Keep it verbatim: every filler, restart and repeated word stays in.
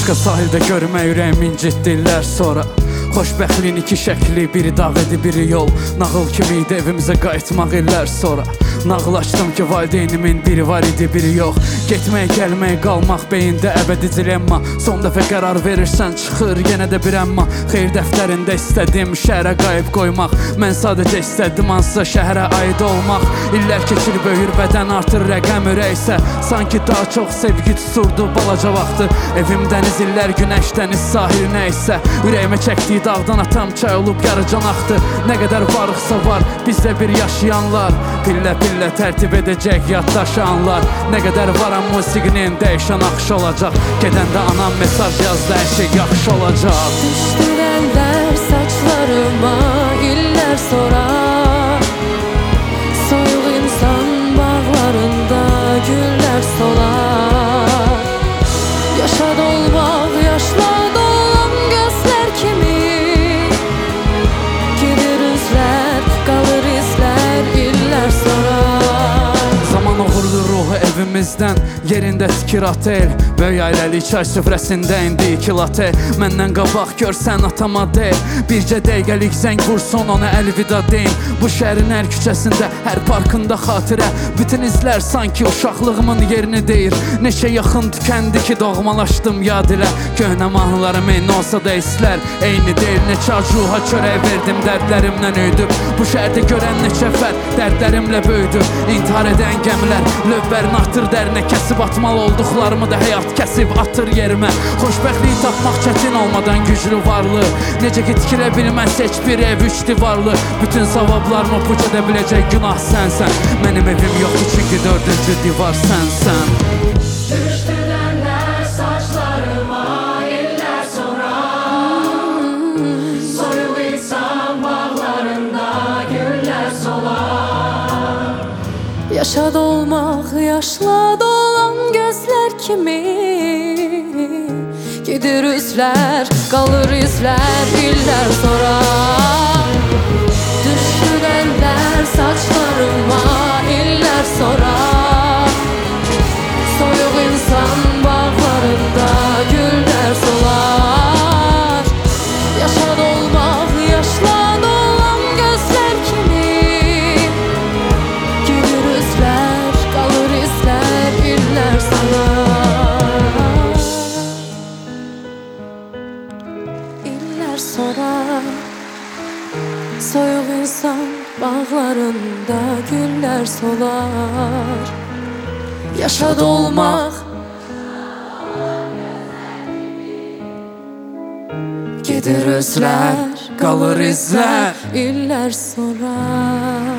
Başqa sahildə görmək ürəyimin ciddilər sonra. Xoşbəxtliyin iki şəkli, biri dağ idi, biri yol. Nağıl kimi idi evimizə qayıtmaq illər sonra. Nağıl açdım ki valideynimin biri var idi, biri yox. Getmək, gəlmək, qalmaq beyində əbədi dilemma. Son dəfə qərar verirsən çıxır yenə də bir əmma. Xeyir dəftərində istədim şəhərə qayıb qoymaq. Mən sadəcə istədim hansısa şəhərə aid olmaq. İllər keçir böyür bədən artır rəqəm ürəksə. Sanki daha çox sevgi tuturdu balaca vaxtı. Evim dəniz illər günəş dəniz sahil nəysə. Ürəyimə çəkdiyi dağdan atam çay olub yarıcan axdı. Nə qədər varıqsa var bizdə bir yaşayanlar. Pillə pillə tərtib edəcək yaddaşanlar. Nə qədər varam musiqinin dəyişən axış olacaq. Gedəndə anam mesaj yazdı hər şey yaxşı olacaq. Düşdürənlər saçlarıma illər sonra. Soyuq insan bağlarında güllər solar. Yaşa dolmaq, yaşla dolan gözlər kimi. Gedir üzlər, qalır izlər illər sonra. Zaman uğurlu ruhu evimizdən yerində tikir otel. Böyük ailəli çay süfrəsində indi iki latte. Məndən qabaq görsən atama de. Bircə dəqiqəlik zəng vursun ona əlvida deyin. Bu şəhərin hər küçəsində, hər parkında xatirə. Bütün izlər sanki uşaqlığımın yerini deyir. Neçə yaxın tükəndi ki doğmalaşdım yad ilə. Köhnə mahnılarım eyni olsa da hisslər eyni deyil. Neçə acruha çörək verdim dərdlərimlə öydüm. Bu şəhərdə görən neçə fərd dərdlərimlə böyüdü. İntihar edən gəmilər lövbərini atır dərinə. Kəsib atmalı olduqlarımı da həyat kəsib atır yerimə. Xoşbəxtliyi tapmaq çətin olmadan güclü varlı. Necə ki tikirə bilməz heç bir ev üç divarlı. Bütün savablarımı puç edə biləcək günah sənsən. Mənim evim yoxdur çünki dördüncü divar sənsən. Düşdürənlər saçlarıma illər sonra. Soyuq insan bağlarında güllər solar. Yaşa dolmaq, yaşla dolan gözlər kimi. Gedir üzlər, qalır izlər illər sonra. Düşdürənlər saçlarıma illər sonra. Soyuq insan bağlarında güllər solar. Yaşa dolmaq, yaşla dolan gözlər kimi. Gedir üzlər, qalır izlər illər sonra. İllər sonra. Soyuq insan bağlarında güllər solar. Yaşa dolmaq, gedir özlər, qalır izlər illər sonra.